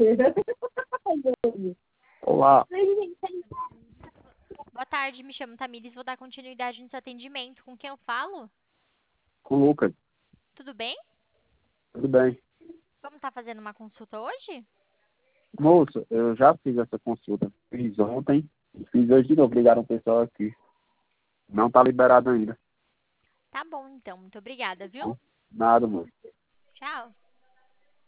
Olá, Boa tarde, me chamo Tamires, vou dar continuidade no seu atendimento. Com quem eu falo? com o Lucas. Tudo bem? Tudo bem? Vamos estar fazendo uma consulta hoje? Moço, eu já fiz essa consulta. Fiz ontem e fiz hoje de novo. Ligaram o pessoal aqui. Não está liberado ainda. Tá bom, então. Muito obrigada, viu? Nada, moço. Tchau.